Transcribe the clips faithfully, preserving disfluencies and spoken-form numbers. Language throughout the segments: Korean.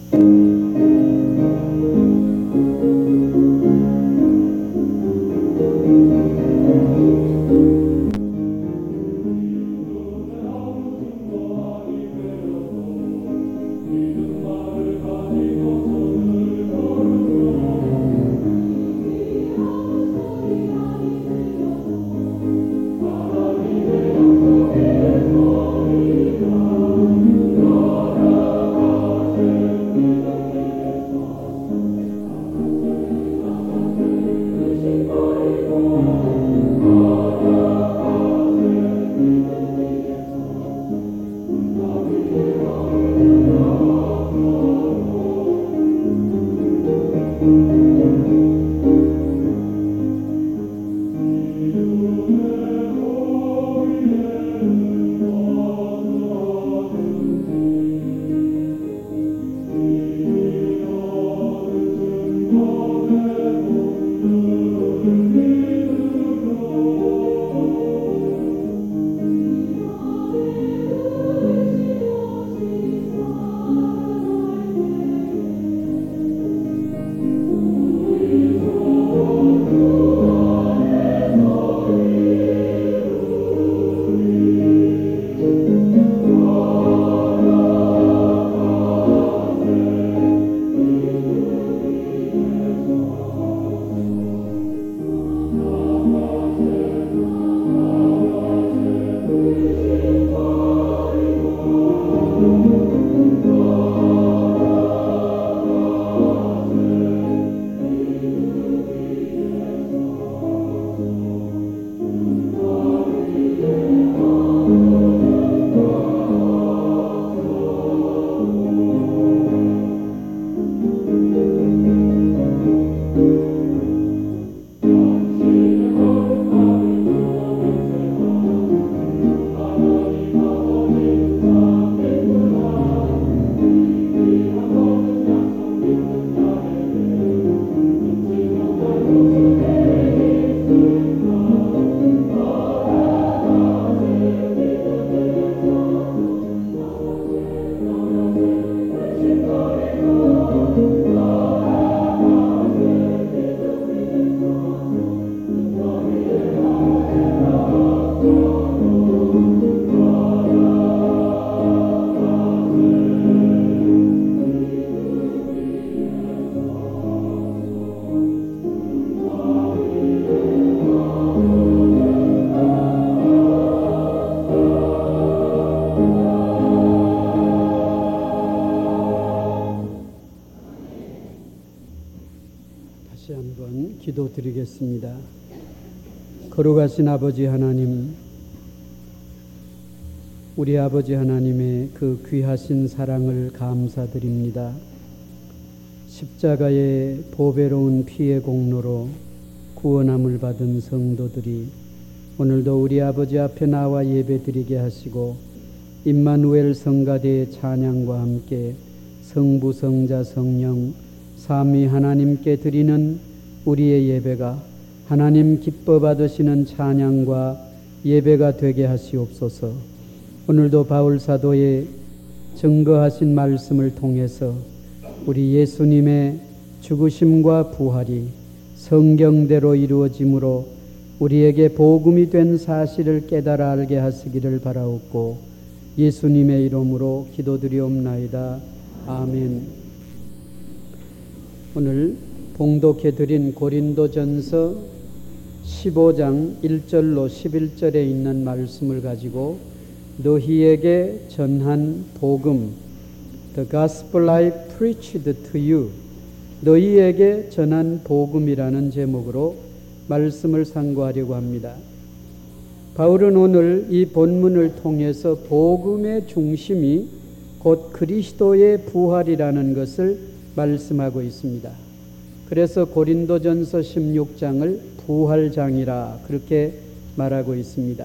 기도드리겠습니다. 거룩하신 아버지 하나님, 우리 아버지 하나님의 그 귀하신 사랑을 감사드립니다. 십자가의 보배로운 피의 공로로 구원함을 받은 성도들이 오늘도 우리 아버지 앞에 나와 예배드리게 하시고 임마누엘 성가대의 찬양과 함께 성부, 성자, 성령 삼위 하나님께 드리는 우리의 예배가 하나님 기뻐 받으시는 찬양과 예배가 되게 하시옵소서. 오늘도 바울 사도의 증거하신 말씀을 통해서 우리 예수님의 죽으심과 부활이 성경대로 이루어짐으로 우리에게 복음이 된 사실을 깨달아 알게 하시기를 바라옵고 예수님의 이름으로 기도드리옵나이다. 아멘. 오늘 봉독해드린 고린도전서 십오 장 일 절로 십일 절에 있는 말씀을 가지고 너희에게 전한 복음, The Gospel I Preached to You, 너희에게 전한 복음이라는 제목으로 말씀을 상고하려고 합니다. 바울은 오늘 이 본문을 통해서 복음의 중심이 곧 그리스도의 부활이라는 것을 말씀하고 있습니다. 그래서 고린도전서 십육 장을 부활장이라 그렇게 말하고 있습니다.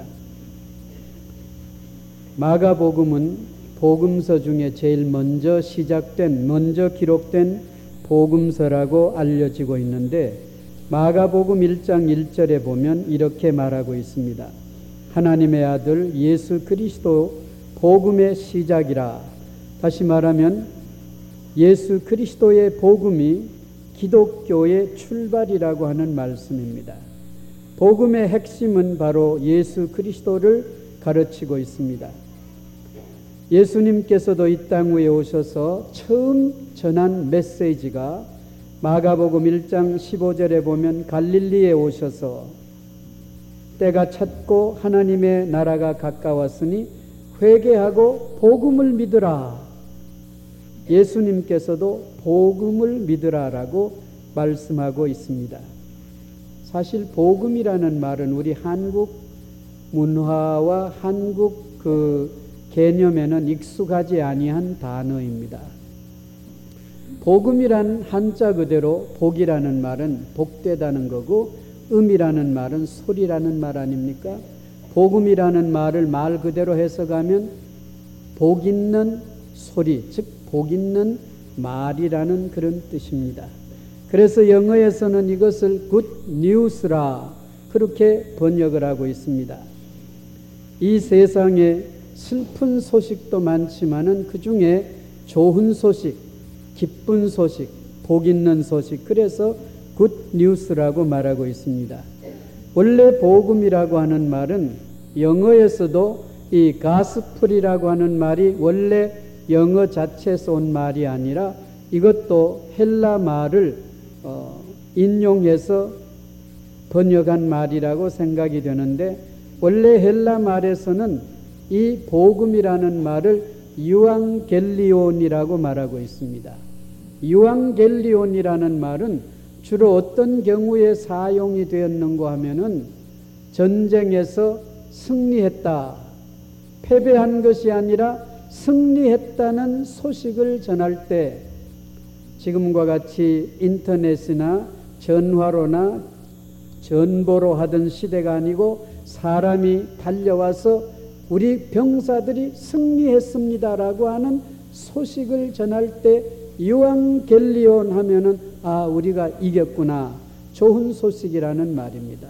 마가복음은 복음서 중에 제일 먼저 시작된, 먼저 기록된 복음서라고 알려지고 있는데 마가복음 일 장 일 절에 보면 이렇게 말하고 있습니다. 하나님의 아들 예수 그리스도 복음의 시작이라. 다시 말하면 예수 그리스도의 복음이 기독교의 출발이라고 하는 말씀입니다. 복음의 핵심은 바로 예수 그리스도를 가르치고 있습니다. 예수님께서도 이 땅 위에 오셔서 처음 전한 메시지가 마가복음 일 장 십오 절에 보면 갈릴리에 오셔서 때가 찼고 하나님의 나라가 가까웠으니 회개하고 복음을 믿으라. 예수님께서도 복음을 믿으라라고 말씀하고 있습니다. 사실 복음이라는 말은 우리 한국 문화와 한국 그 개념에는 익숙하지 아니한 단어입니다. 복음이란 한자 그대로 복이라는 말은 복되다는 거고 음이라는 말은 소리라는 말 아닙니까? 복음이라는 말을 말 그대로 해석하면 복 있는 소리, 즉 복 있는 말이라는 그런 뜻입니다. 그래서 영어에서는 이것을 good news라 그렇게 번역을 하고 있습니다. 이 세상에 슬픈 소식도 많지만은 그 중에 좋은 소식, 기쁜 소식, 복 있는 소식, 그래서 good news라고 말하고 있습니다. 원래 복음이라고 하는 말은 영어에서도 이 가스플이라고 하는 말이 원래 영어 자체에서 온 말이 아니라 이것도 헬라 말을 어, 인용해서 번역한 말이라고 생각이 되는데 원래 헬라 말에서는 이 복음이라는 말을 유앙겔리온이라고 말하고 있습니다. 유앙겔리온이라는 말은 주로 어떤 경우에 사용이 되었는가 하면은 전쟁에서 승리했다, 패배한 것이 아니라 승리했다는 소식을 전할 때 지금과 같이 인터넷이나 전화로나 전보로 하던 시대가 아니고 사람이 달려와서 우리 병사들이 승리했습니다라고 하는 소식을 전할 때 유앙겔리온 하면은 아 우리가 이겼구나, 좋은 소식이라는 말입니다.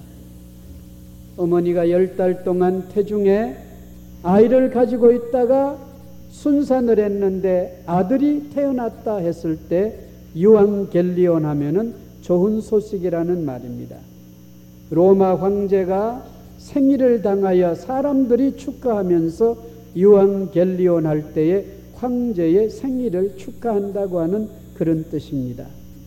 어머니가 열 달 동안 태중에 아이를 가지고 있다가 순산을 했는데 아들이 태어났다 했을 때 유앙겔리온 하면은 좋은 소식이라는 말입니다. 로마 황제가 생일을 당하여 사람들이 축하하면서 유앙겔리온 할 때에 황제의 생일을 축하한다고 하는 그런 뜻입니다.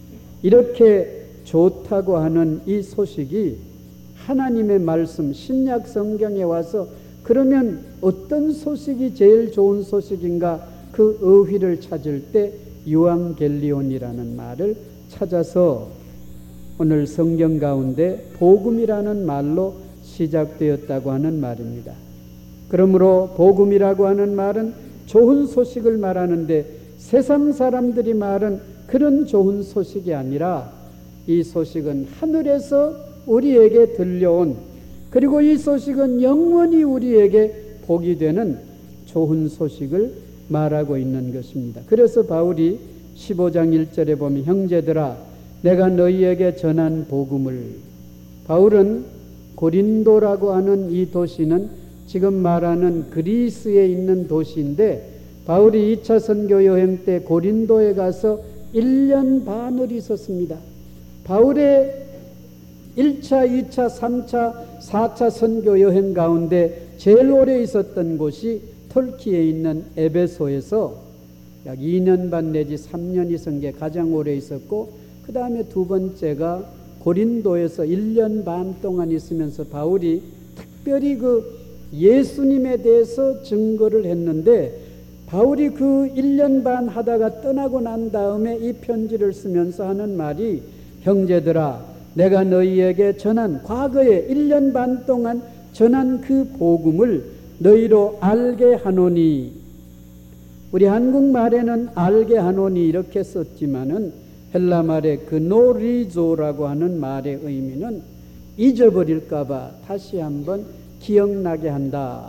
이렇게 좋다고 하는 이 소식이 하나님의 말씀 신약 성경에 와서 그러면 어떤 소식이 제일 좋은 소식인가 그 어휘를 찾을 때 유앙겔리온이라는 말을 찾아서 오늘 성경 가운데 복음이라는 말로 시작되었다고 하는 말입니다. 그러므로 복음이라고 하는 말은 좋은 소식을 말하는데 세상 사람들이 말은 그런 좋은 소식이 아니라 이 소식은 하늘에서 우리에게 들려온 그리고 이 소식은 영원히 우리에게 복이 되는 좋은 소식을 말하고 있는 것입니다. 그래서 바울이 십오 장 일 절에 보면 형제들아 내가 너희에게 전한 복음을, 바울은 고린도라고 하는 이 도시는 지금 말하는 그리스에 있는 도시인데 바울이 이 차 선교 여행 때 고린도에 가서 일 년 반을 있었습니다. 바울의 일 차, 이 차, 삼 차, 사 차 선교 여행 가운데 제일 오래 있었던 곳이 터키에 있는 에베소에서 약 이 년 반 내지 삼 년 있은 게 가장 오래 있었고 그 다음에 두 번째가 고린도에서 일 년 반 동안 있으면서 바울이 특별히 그 예수님에 대해서 증거를 했는데 바울이 그 일 년 반 하다가 떠나고 난 다음에 이 편지를 쓰면서 하는 말이 형제들아 내가 너희에게 전한 과거에 일 년 반 동안 전한 그 복음을 너희로 알게 하노니, 우리 한국말에는 알게 하노니 이렇게 썼지만은 헬라 말의 그 노리조라고 하는 말의 의미는 잊어버릴까봐 다시 한번 기억나게 한다.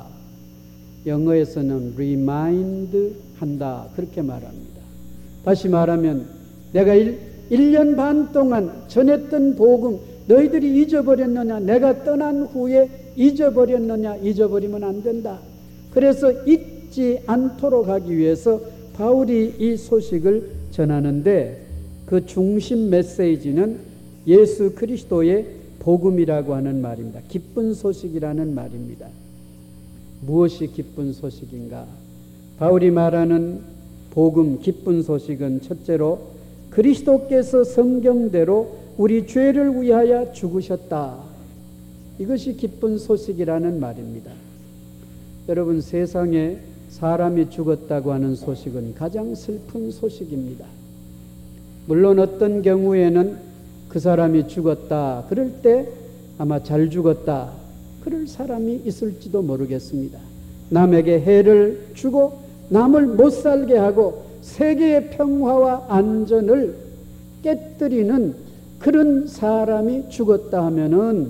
영어에서는 remind 한다 그렇게 말합니다. 다시 말하면 내가 일, 일 년 반 동안 전했던 복음 너희들이 잊어버렸느냐, 내가 떠난 후에 잊어버렸느냐, 잊어버리면 안 된다. 그래서 잊지 않도록 하기 위해서 바울이 이 소식을 전하는데 그 중심 메시지는 예수 그리스도의 복음이라고 하는 말입니다. 기쁜 소식이라는 말입니다. 무엇이 기쁜 소식인가? 바울이 말하는 복음, 기쁜 소식은 첫째로 그리스도께서 성경대로 우리 죄를 위하여 죽으셨다. 이것이 기쁜 소식이라는 말입니다. 여러분, 세상에 사람이 죽었다고 하는 소식은 가장 슬픈 소식입니다. 물론 어떤 경우에는 그 사람이 죽었다, 그럴 때 아마 잘 죽었다, 그럴 사람이 있을지도 모르겠습니다. 남에게 해를 주고 남을 못 살게 하고 세계의 평화와 안전을 깨뜨리는 그런 사람이 죽었다 하면은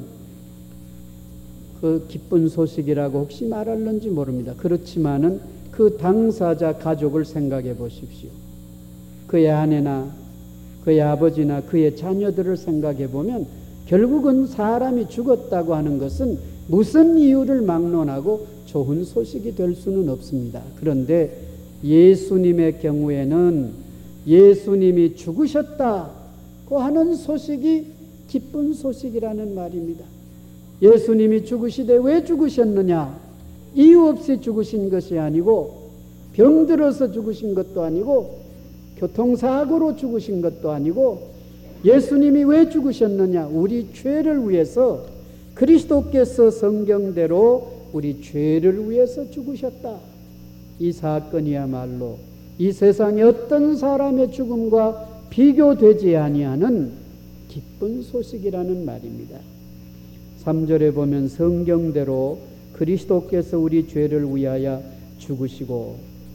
그 기쁜 소식이라고 혹시 말할는지 모릅니다. 그렇지만은 그 당사자 가족을 생각해 보십시오. 그의 아내나 그의 아버지나 그의 자녀들을 생각해 보면 결국은 사람이 죽었다고 하는 것은 무슨 이유를 막론하고 좋은 소식이 될 수는 없습니다. 그런데 예수님의 경우에는 예수님이 죽으셨다고 하는 소식이 기쁜 소식이라는 말입니다. 예수님이 죽으시되 왜 죽으셨느냐? 이유 없이 죽으신 것이 아니고 병들어서 죽으신 것도 아니고 교통사고로 죽으신 것도 아니고 예수님이 왜 죽으셨느냐? 우리 죄를 위해서 그리스도께서 성경대로 우리 죄를 위해서 죽으셨다. 이 사건이야말로 이 세상의 어떤 사람의 죽음과 비교되지 아니하는 기쁜 소식이라는 말입니다. 삼 절에 보면 성경대로 그리스도께서 우리 죄를 위하여 죽으시고,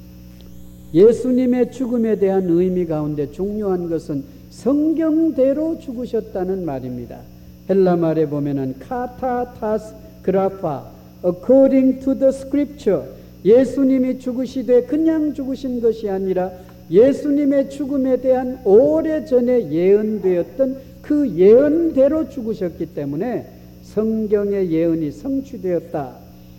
예수님의 죽음에 대한 의미 가운데 중요한 것은 성경대로 죽으셨다는 말입니다. 헬라 말에 보면은 카타타스 그라파 according to the scripture, 예수님이 죽으시되 그냥 죽으신 것이 아니라 예수님의 죽음에 대한 오래전에 예언되었던 그 예언대로 죽으셨기 때문에 성경의 예언이 성취되었다.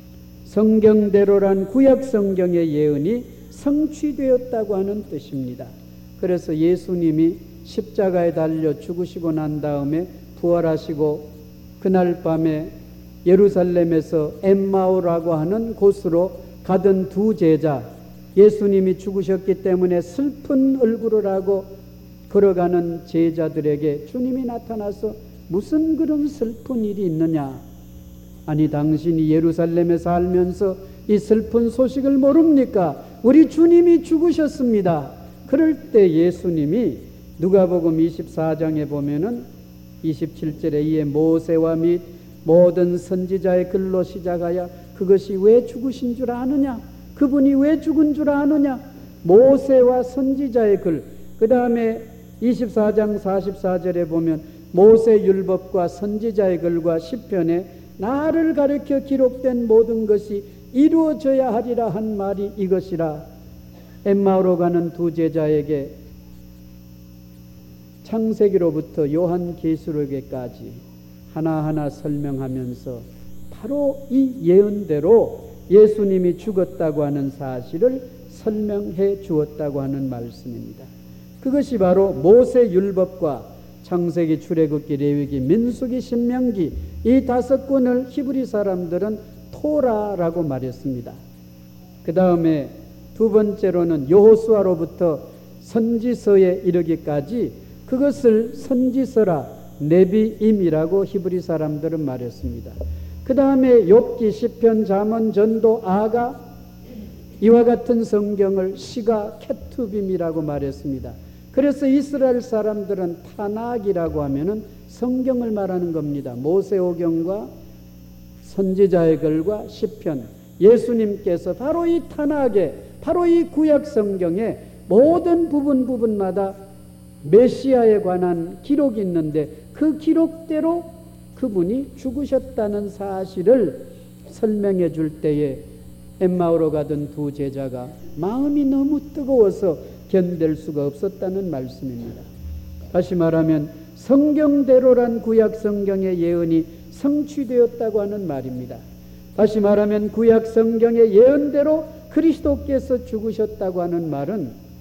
성경대로란 구약 성경의 예언이 성취되었다고 하는 뜻입니다. 그래서 예수님이 십자가에 달려 죽으시고 난 다음에 부활하시고 그날 밤에 예루살렘에서 엠마오라고 하는 곳으로 가던 두 제자, 예수님이 죽으셨기 때문에 슬픈 얼굴을 하고 걸어가는 제자들에게 주님이 나타나서 무슨 그런 슬픈 일이 있느냐? 아니, 당신이 예루살렘에 살면서 이 슬픈 소식을 모릅니까? 우리 주님이 죽으셨습니다. 그럴 때 예수님이 누가복음 이십사 장에 보면은 이십칠 절에 이에 모세와 및 모든 선지자의 글로 시작하여 그것이 왜 죽으신 줄 아느냐? 그분이 왜 죽은 줄 아느냐? 모세와 선지자의 글, 그 다음에 이십사 장 사십사 절에 보면 모세 율법과 선지자의 글과 시편에 나를 가리켜 기록된 모든 것이 이루어져야 하리라 한 말이 이것이라. 엠마오로 가는 두 제자에게 창세기로부터 요한계시록에까지 하나하나 설명하면서 바로 이 예언대로 예수님이 죽었다고 하는 사실을 설명해 주었다고 하는 말씀입니다. 그것이 바로 모세 율법과 창세기, 출애굽기, 레위기, 민수기, 신명기 이 다섯 권을 히브리 사람들은 토라라고 말했습니다. 그 다음에 두 번째로는 여호수아로부터 선지서에 이르기까지 그것을 선지서라, 네비임이라고 히브리 사람들은 말했습니다. 그 다음에 욥기, 시편, 잠언, 전도, 아가 이와 같은 성경을 시가, 케투빔이라고 말했습니다. 그래서 이스라엘 사람들은 타낙이라고 하면은 성경을 말하는 겁니다. 모세오경과 선지자의 글과 시편, 예수님께서 바로 이 타낙에, 바로 이 구약 성경의 모든 부분 부분마다 메시아에 관한 기록이 있는데 그 기록대로 그분이 죽으셨다는 사실을 설명해 줄 때에 엠마오로 가던 두 제자가 마음이 너무 뜨거워서 견딜 수가 없었다는 말씀입니다. 다시 말하면 성경대로란 구약 성경의 예언이 성취되었다고 하는 말입니다. 다시 말하면 구약 성경의 예언대로 그리스도께서 죽으셨다고 하는 말은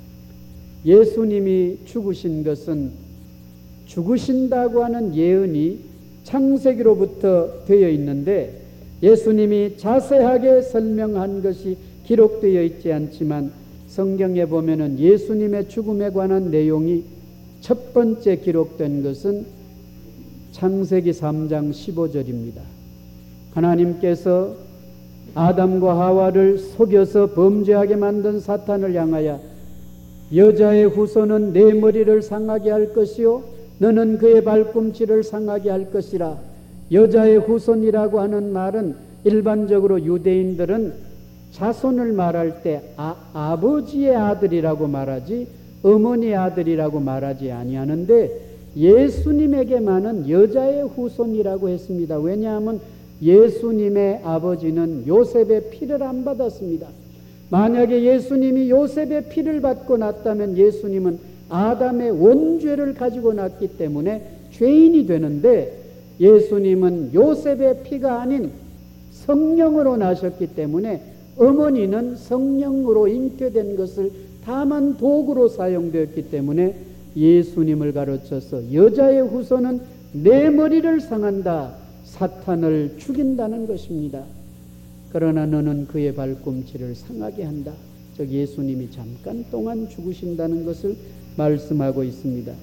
예수님이 죽으신 것은 죽으신다고 하는 예언이 창세기로부터 되어 있는데 예수님이 자세하게 설명한 것이 기록되어 있지 않지만 성경에 보면은 예수님의 죽음에 관한 내용이 첫 번째 기록된 것은 창세기 삼 장 십오 절입니다. 하나님께서 아담과 하와를 속여서 범죄하게 만든 사탄을 향하여 여자의 후손은 내 머리를 상하게 할 것이요 너는 그의 발꿈치를 상하게 할 것이라. 여자의 후손이라고 하는 말은 일반적으로 유대인들은 자손을 말할 때 아, 아버지의 아들이라고 말하지 어머니의 아들이라고 말하지 아니하는데 예수님에게만은 여자의 후손이라고 했습니다. 왜냐하면 예수님의 아버지는 요셉의 피를 안 받았습니다. 만약에 예수님이 요셉의 피를 받고 났다면 예수님은 아담의 원죄를 가지고 났기 때문에 죄인이 되는데 예수님은 요셉의 피가 아닌 성령으로 나셨기 때문에 어머니는 성령으로 잉태된 것을 다만 도구로 사용되었기 때문에 예수님을 가르쳐서 여자의 후손은 내 머리를 상한다. 사탄을 죽인다는 것입니다. 그러나 너는 그의 발꿈치를 상하게 한다. 즉 예수님이 잠깐 동안 죽으신다는 것을 말씀하고 있습니다.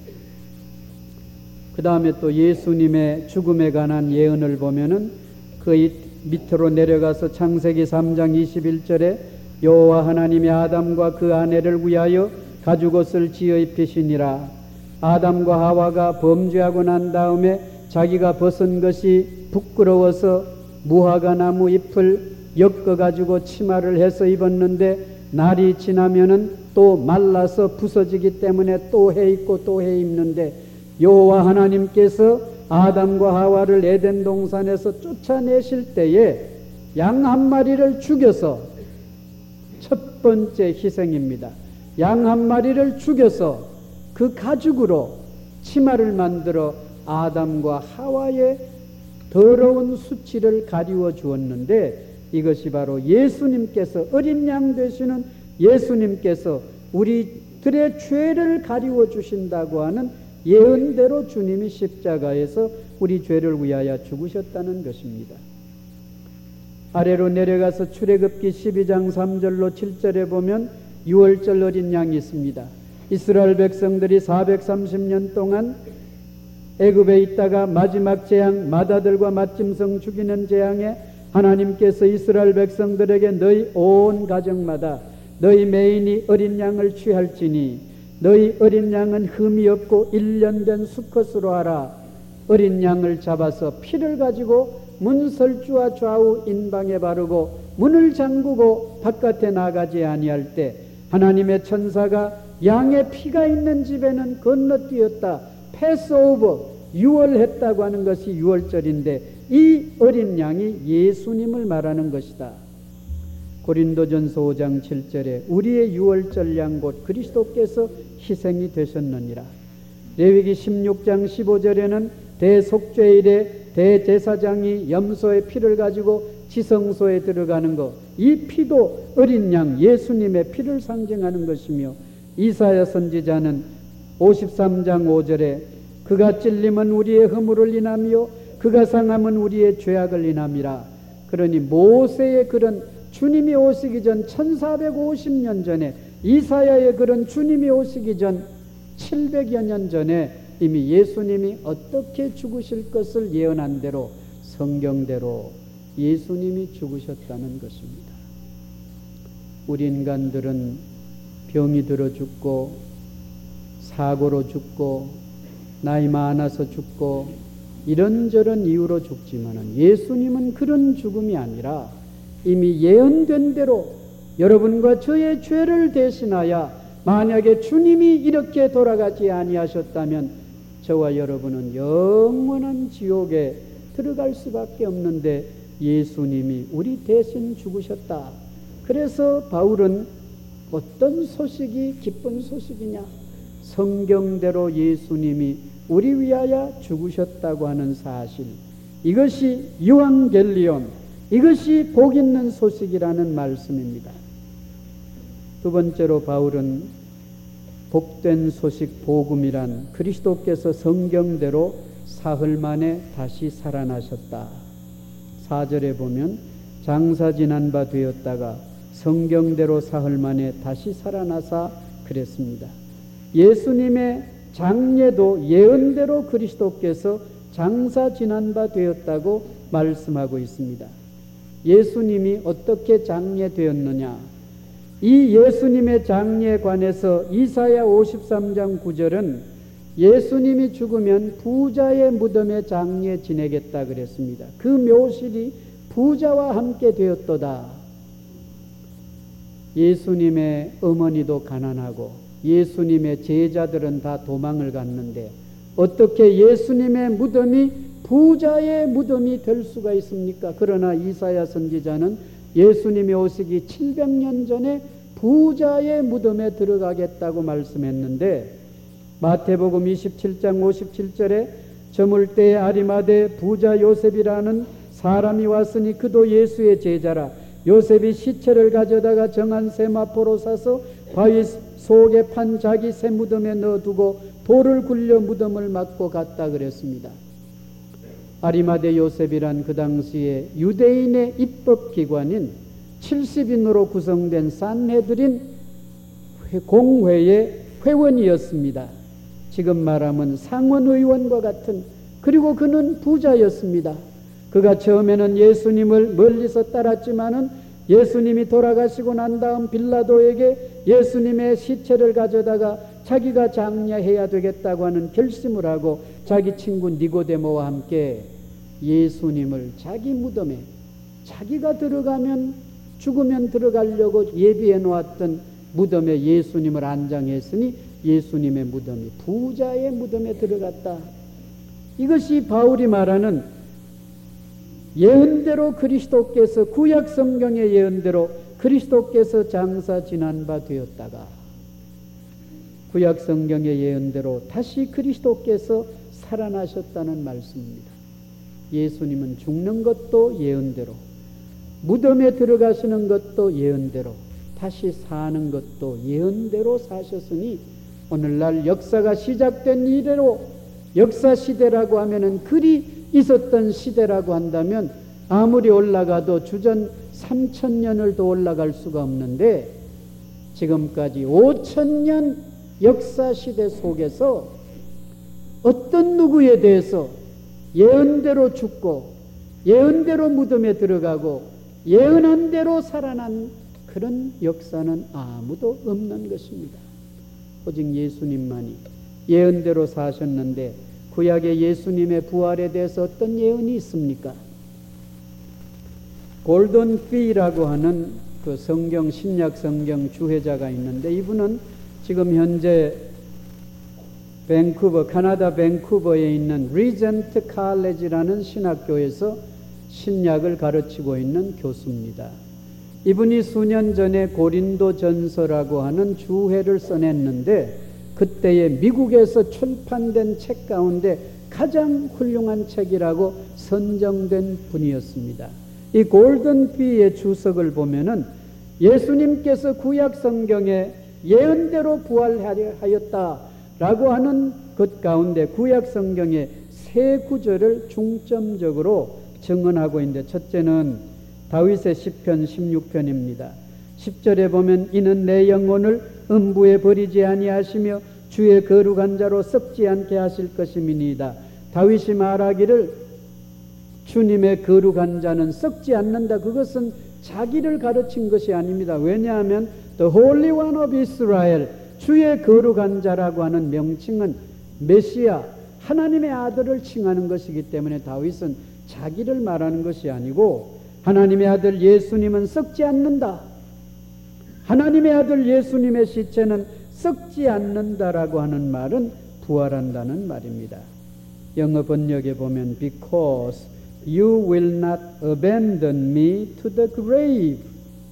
그 다음에 또 예수님의 죽음에 관한 예언을 보면은 그 밑으로 내려가서 창세기 삼 장 이십일 절에 여호와 하나님이 아담과 그 아내를 위하여 가죽옷을 지어 입히시니라. 아담과 하와가 범죄하고 난 다음에 자기가 벗은 것이 부끄러워서 무화과 나무 잎을 엮어 가지고 치마를 해서 입었는데 날이 지나면은 또 말라서 부서지기 때문에 또 해 입고 또 해 입는데 여호와 하나님께서 아담과 하와를 에덴 동산에서 쫓아내실 때에 양 한 마리를 죽여서 첫 번째 희생입니다. 양 한 마리를 죽여서 그 가죽으로 치마를 만들어 아담과 하와의 더러운 수치를 가리워 주었는데 이것이 바로 예수님께서 어린 양 되시는 예수님께서 우리들의 죄를 가리워 주신다고 하는 예언대로 주님이 십자가에서 우리 죄를 위하여 죽으셨다는 것입니다. 아래로 내려가서 출애굽기 십이 장 삼 절로 칠 절에 보면 유월절 어린 양이 있습니다. 이스라엘 백성들이 사백삼십 년 동안 애굽에 있다가 마지막 재앙 마다들과 맏짐승 죽이는 재앙에 하나님께서 이스라엘 백성들에게 너희 온 가정마다 너희 매인이 어린 양을 취할지니 너희 어린 양은 흠이 없고 일 년 된 수컷으로 하라. 어린 양을 잡아서 피를 가지고 문설주와 좌우 인방에 바르고 문을 잠그고 바깥에 나가지 아니할 때 하나님의 천사가 양의 피가 있는 집에는 건너뛰었다. 패스오버 유월했다고 하는 것이 유월절인데 이 어린 양이 예수님을 말하는 것이다. 고린도전서 오 장 칠 절에 우리의 유월절 양 곧 그리스도께서 희생이 되셨느니라. 레위기 십육 장 십오 절에는 대속죄일에 대제사장이 염소의 피를 가지고 지성소에 들어가는 것, 이 피도 어린 양 예수님의 피를 상징하는 것이며 이사야 선지자는 오십삼 장 오 절에 그가 찔림은 우리의 허물을 인하며 그가 상함은 우리의 죄악을 인함이라. 그러니 모세의 글은 주님이 오시기 전 천사백오십 년 전에, 이사야의 글은 주님이 오시기 전 칠백여 년 전에 이미 예수님이 어떻게 죽으실 것을 예언한 대로 성경대로 예수님이 죽으셨다는 것입니다. 우리 인간들은 병이 들어 죽고 사고로 죽고 나이 많아서 죽고 이런저런 이유로 죽지만은 예수님은 그런 죽음이 아니라 이미 예언된 대로 여러분과 저의 죄를 대신하여 만약에 주님이 이렇게 돌아가지 아니하셨다면 저와 여러분은 영원한 지옥에 들어갈 수밖에 없는데 예수님이 우리 대신 죽으셨다. 그래서 바울은 어떤 소식이 기쁜 소식이냐? 성경대로 예수님이 우리 위하여 죽으셨다고 하는 사실, 이것이 유앙겔리온, 이것이 복 있는 소식이라는 말씀입니다. 두 번째로 바울은 복된 소식 복음이란 그리스도께서 성경대로 사흘 만에 다시 살아나셨다. 사 절에 보면 장사 지난 바 되었다가 성경대로 사흘 만에 다시 살아나사 그랬습니다. 예수님의 장례도 예언대로 그리스도께서 장사 지난 바 되었다고 말씀하고 있습니다. 예수님이 어떻게 장례되었느냐? 이 예수님의 장례에 관해서 이사야 오십삼 장 구 절은 예수님이 죽으면 부자의 무덤에 장례 지내겠다 그랬습니다. 그 묘실이 부자와 함께 되었도다. 예수님의 어머니도 가난하고 예수님의 제자들은 다 도망을 갔는데 어떻게 예수님의 무덤이 부자의 무덤이 될 수가 있습니까? 그러나 이사야 선지자는 예수님이 오시기 칠백 년 전에 부자의 무덤에 들어가겠다고 말씀했는데 마태복음 이십칠 장 오십칠 절에 저물 때에 아리마대 부자 요셉이라는 사람이 왔으니 그도 예수의 제자라. 요셉이 시체를 가져다가 정한 세마포로 사서 바위 속에 판 자기 새 무덤에 넣어두고 돌을 굴려 무덤을 막고 갔다 그랬습니다. 아리마대 요셉이란 그 당시에 유대인의 입법기관인 칠십 인으로 구성된 산헤드린 공회의 회원이었습니다. 지금 말하면 상원의원과 같은, 그리고 그는 부자였습니다. 그가 처음에는 예수님을 멀리서 따랐지만은 예수님이 돌아가시고 난 다음 빌라도에게 예수님의 시체를 가져다가 자기가 장례해야 되겠다고 하는 결심을 하고 자기 친구 니고데모와 함께 예수님을 자기 무덤에 자기가 들어가면 죽으면 들어가려고 예비해 놓았던 무덤에 예수님을 안장했으니 예수님의 무덤이 부자의 무덤에 들어갔다. 이것이 바울이 말하는 예언대로 그리스도께서 구약 성경의 예언대로 그리스도께서 장사 지난 바 되었다가 구약 성경의 예언대로 다시 그리스도께서 살아나셨다는 말씀입니다. 예수님은 죽는 것도 예언대로, 무덤에 들어가시는 것도 예언대로, 다시 사는 것도 예언대로 사셨으니 오늘날 역사가 시작된 이래로 역사 시대라고 하면은 글이 있었던 시대라고 한다면 아무리 올라가도 주전 삼천 년을 더 올라갈 수가 없는데 지금까지 오천 년 역사 시대 속에서 어떤 누구에 대해서 예언대로 죽고 예언대로 무덤에 들어가고 예언한 대로 살아난 그런 역사는 아무도 없는 것입니다. 오직 예수님만이 예언대로 사셨는데 구약의 예수님의 부활에 대해서 어떤 예언이 있습니까? 골든 피라고 하는 그 성경 신약 성경 주회자가 있는데 이분은 지금 현재 밴쿠버 캐나다 밴쿠버에 있는 리젠트 칼리지라는 신학교에서 신약을 가르치고 있는 교수입니다. 이분이 수년 전에 고린도 전서라고 하는 주회를 써냈는데 그때에 미국에서 출판된 책 가운데 가장 훌륭한 책이라고 선정된 분이었습니다. 이 골든 피의 주석을 보면은 예수님께서 구약 성경에 예언대로 부활하였다라고 하는 것 가운데 구약 성경의 세 구절을 중점적으로 증언하고 있는데 첫째는 다윗의 시편 십육 편입니다. 십 절에 보면 이는 내 영혼을 음부에 버리지 아니하시며 주의 거룩한 자로 썩지 않게 하실 것임이니이다. 다윗이 말하기를 주님의 거룩한 자는 썩지 않는다. 그것은 자기를 가르친 것이 아닙니다. 왜냐하면 The Holy One of Israel, 주의 거룩한 자라고 하는 명칭은 메시아, 하나님의 아들을 칭하는 것이기 때문에 다윗은 자기를 말하는 것이 아니고 하나님의 아들 예수님은 썩지 않는다. 하나님의 아들 예수님의 시체는 썩지 않는다라고 하는 말은 부활한다는 말입니다. 영어 번역에 보면 Because you will not abandon me to the grave,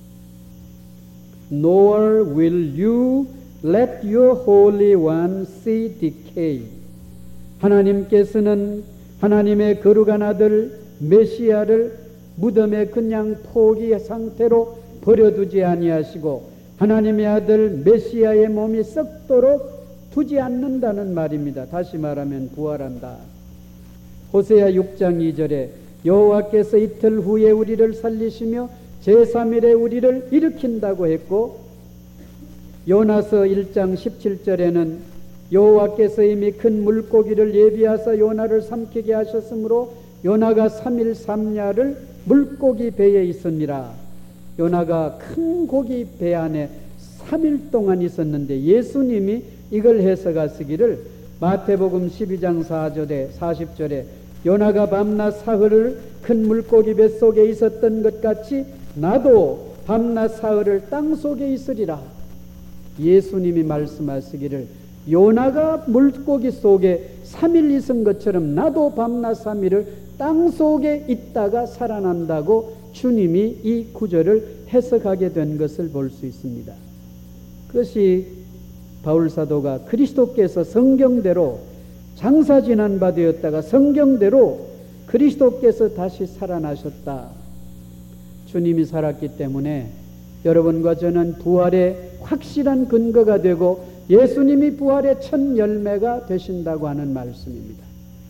nor will you let your Holy One see decay. 하나님께서는 하나님의 거룩한 아들 메시아를 무덤에 그냥 포기 상태로 버려두지 아니하시고 하나님의 아들 메시아의 몸이 썩도록 두지 않는다는 말입니다. 다시 말하면 부활한다. 호세아 육 장 이 절에 여호와께서 이틀 후에 우리를 살리시며 제삼 일에 우리를 일으킨다고 했고, 요나서 일 장 십칠 절에는 여호와께서 이미 큰 물고기를 예비하사 요나를 삼키게 하셨으므로 요나가 삼 일 삼 야를 물고기 배에 있으니라. 요나가 큰 고기 배 안에 삼 일 동안 있었는데 예수님이 이걸 해석하시기를 마태복음 십이 장 사 절에 사십 절에 요나가 밤낮 사흘을 큰 물고기 뱃속에 있었던 것 같이 나도 밤낮 사흘을 땅속에 있으리라. 예수님이 말씀하시기를 요나가 물고기 속에 삼 일 있은 것처럼 나도 밤낮 삼 일을 땅속에 있다가 살아난다고 주님이 이 구절을 해석하게 된 것을 볼 수 있습니다. 그것이 바울사도가 그리스도께서 성경대로 장사 지난 바 되었다가 성경대로 그리스도께서 다시 살아나셨다. 주님이 살았기 때문에 여러분과 저는 부활의 확실한 근거가 되고 예수님이 부활의 첫 열매가 되신다고 하는 말씀입니다.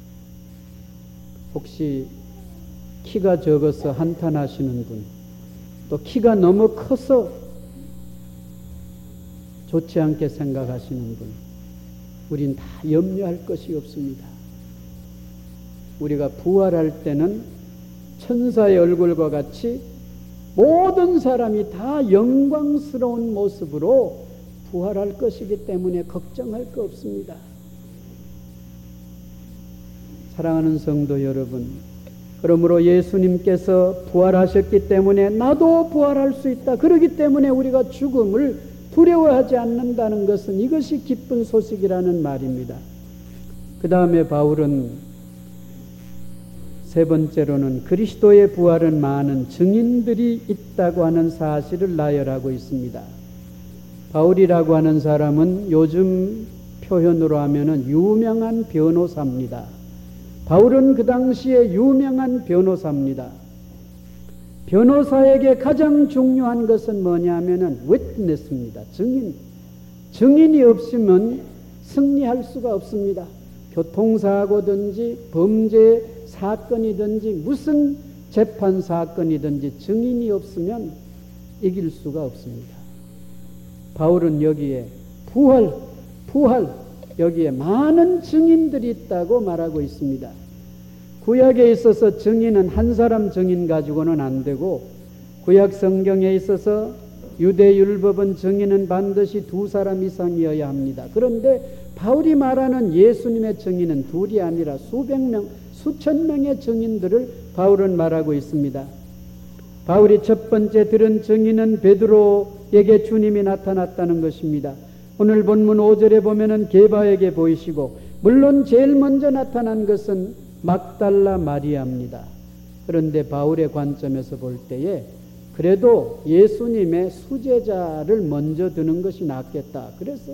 혹시 키가 적어서 한탄하시는 분, 또 키가 너무 커서 좋지 않게 생각하시는 분, 우린 다 염려할 것이 없습니다. 우리가 부활할 때는 천사의 얼굴과 같이 모든 사람이 다 영광스러운 모습으로 부활할 것이기 때문에 걱정할 거 없습니다. 사랑하는 성도 여러분, 그러므로 예수님께서 부활하셨기 때문에 나도 부활할 수 있다. 그렇기 때문에 우리가 죽음을 두려워하지 않는다는 것은 이것이 기쁜 소식이라는 말입니다. 그 다음에 바울은 세 번째로는 그리스도의 부활은 많은 증인들이 있다고 하는 사실을 나열하고 있습니다. 바울이라고 하는 사람은 요즘 표현으로 하면은 유명한 변호사입니다. 바울은 그 당시에 유명한 변호사입니다. 변호사에게 가장 중요한 것은 뭐냐 하면은 witness입니다. 증인. 증인이 없으면 승리할 수가 없습니다. 교통사고든지 범죄 사건이든지 무슨 재판 사건이든지 증인이 없으면 이길 수가 없습니다. 바울은 여기에 부활, 부활, 여기에 많은 증인들이 있다고 말하고 있습니다. 구약에 있어서 증인은 한 사람 증인 가지고는 안 되고, 구약 성경에 있어서 유대율법은 증인은 반드시 두 사람 이상이어야 합니다. 그런데 바울이 말하는 예수님의 증인은 둘이 아니라 수백 명, 수천 명의 증인들을 바울은 말하고 있습니다. 바울이 첫 번째 들은 증인은 베드로에게 주님이 나타났다는 것입니다. 오늘 본문 오 절에 보면은 게바에게 보이시고, 물론 제일 먼저 나타난 것은 막달라 마리아입니다. 그런데 바울의 관점에서 볼 때에 그래도 예수님의 수제자를 먼저 드는 것이 낫겠다. 그래서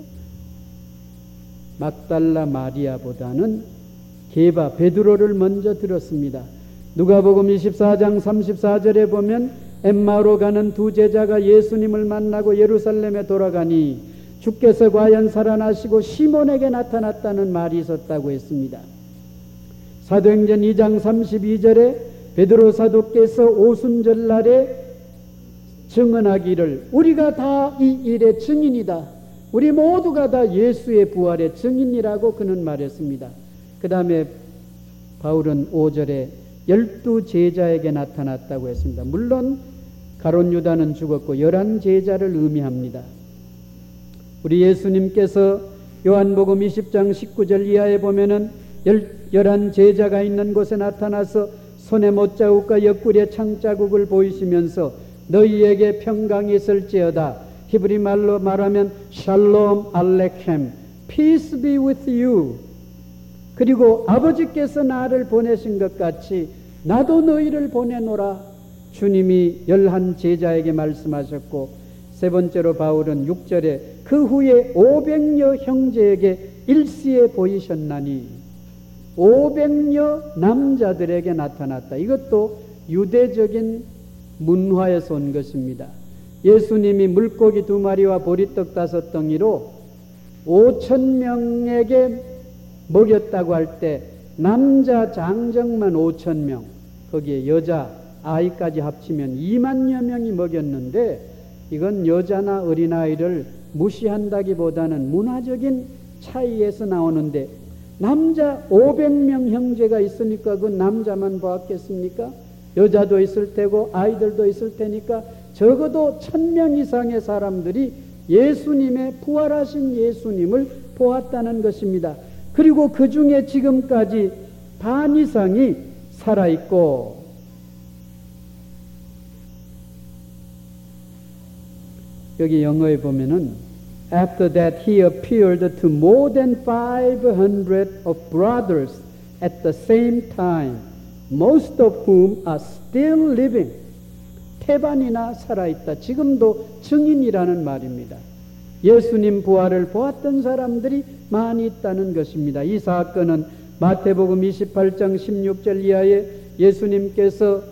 막달라 마리아보다는 게바 베드로를 먼저 들었습니다. 누가복음 이십사 장 삼십사 절에 보면 엠마오로 가는 두 제자가 예수님을 만나고 예루살렘에 돌아가니 주께서 과연 살아나시고 시몬에게 나타났다는 말이 있었다고 했습니다. 사도행전 이 장 삼십이 절에 베드로 사도께서 오순절날에 증언하기를 우리가 다 이 일의 증인이다. 우리 모두가 다 예수의 부활의 증인이라고 그는 말했습니다. 그 다음에 바울은 오 절에 열두 제자에게 나타났다고 했습니다. 물론 가룟 유다는 죽었고 열한 제자를 의미합니다. 우리 예수님께서 요한복음 이십 장 십구 절 이하에 보면은 열, 열한 제자가 있는 곳에 나타나서 손에 못자국과 옆구리에 창자국을 보이시면서 너희에게 평강이 있을지어다. 히브리 말로 말하면 샬롬 알레켐, peace be with you. 그리고 아버지께서 나를 보내신 것 같이 나도 너희를 보내노라. 주님이 열한 제자에게 말씀하셨고, 세 번째로 바울은 육 절에 그 후에 오백여 형제에게 일시에 보이셨나니, 오백여 남자들에게 나타났다. 이것도 유대적인 문화에서 온 것입니다. 예수님이 물고기 두 마리와 보리떡 다섯 덩이로 오천 명에게 먹였다고 할 때 남자 장정만 오천 명, 거기에 여자 아이까지 합치면 이만여 명이 먹였는데, 이건 여자나 어린아이를 무시한다기보다는 문화적인 차이에서 나오는데, 남자 오백 명 형제가 있으니까 그 남자만 보았겠습니까? 여자도 있을 테고 아이들도 있을 테니까 적어도 천 명 이상의 사람들이 예수님의 부활하신 예수님을 보았다는 것입니다. 그리고 그 중에 지금까지 반 이상이 살아있고, 여기 영어에 보면은 After that he appeared to more than five hundred of brothers at the same time, most of whom are still living. 태반이나 살아있다. 지금도 증인이라는 말입니다. 예수님 부활을 보았던 사람들이 많이 있다는 것입니다. 이 사건은 마태복음 이십팔 장 십육 절 이하에 예수님께서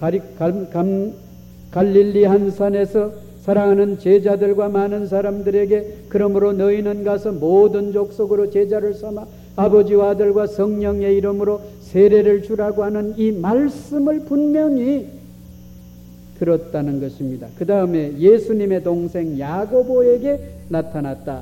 갈릴리 한산에서 사랑하는 제자들과 많은 사람들에게 그러므로 너희는 가서 모든 족속으로 제자를 삼아 아버지와 아들과 성령의 이름으로 세례를 주라고 하는 이 말씀을 분명히 들었다는 것입니다. 그 다음에 예수님의 동생 야고보에게 나타났다.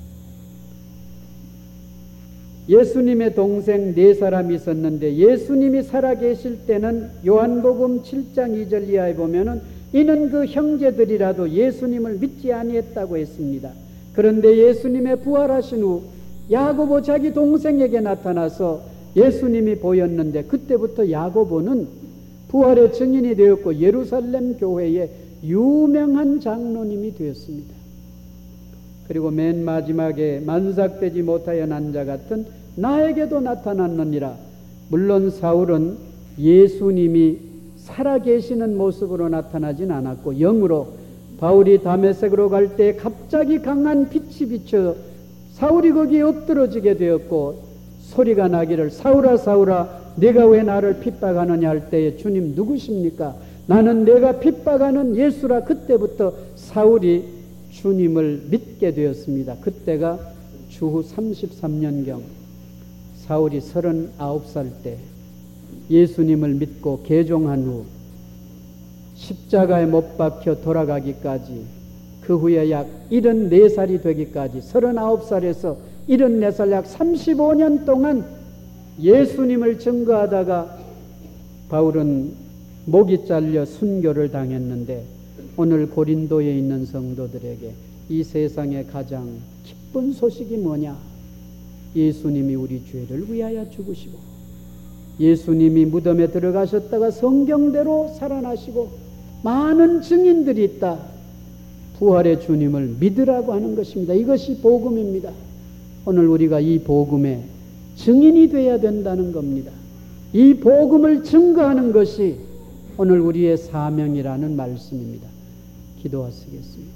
예수님의 동생 네 사람이 있었는데, 예수님이 살아계실 때는 요한복음 칠 장 이 절 이하에 보면은 이는 그 형제들이라도 예수님을 믿지 아니했다고 했습니다. 그런데 예수님의 부활하신 후 야고보 자기 동생에게 나타나서 예수님이 보였는데, 그때부터 야고보는 부활의 증인이 되었고 예루살렘 교회의 유명한 장로님이 되었습니다. 그리고 맨 마지막에 만삭되지 못하여 난 자 같은 나에게도 나타났느니라. 물론 사울은 예수님이 살아계시는 모습으로 나타나진 않았고, 영으로 바울이 다메섹으로 갈 때 갑자기 강한 빛이 비쳐 사울이 거기에 엎드러지게 되었고, 소리가 나기를 사울아 사울아 네가 왜 나를 핍박하느냐 할 때에 주님 누구십니까? 나는 내가 핍박하는 예수라. 그때부터 사울이 주님을 믿게 되었습니다. 그때가 주후 삼십삼 년경 사울이 서른아홉 살 때 예수님을 믿고 개종한 후 십자가에 못 박혀 돌아가기까지, 그 후에 약 일흔네 살이 되기까지 서른아홉 살에서 일흔네 살 약 삼십오 년 동안 예수님을 증거하다가 바울은 목이 잘려 순교를 당했는데, 오늘 고린도에 있는 성도들에게 이 세상의 가장 기쁜 소식이 뭐냐? 예수님이 우리 죄를 위하여 죽으시고 예수님이 무덤에 들어가셨다가 성경대로 살아나시고 많은 증인들이 있다. 부활의 주님을 믿으라고 하는 것입니다. 이것이 복음입니다. 오늘 우리가 이 복음의 증인이 되어야 된다는 겁니다. 이 복음을 증거하는 것이 오늘 우리의 사명이라는 말씀입니다. 기도하시겠습니다.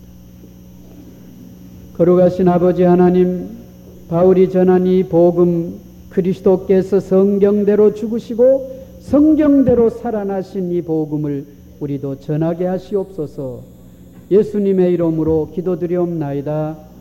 거룩하신 아버지 하나님, 바울이 전한 이 복음, 그리스도께서 성경대로 죽으시고 성경대로 살아나신 이 복음을 우리도 전하게 하시옵소서. 예수님의 이름으로 기도드리옵나이다.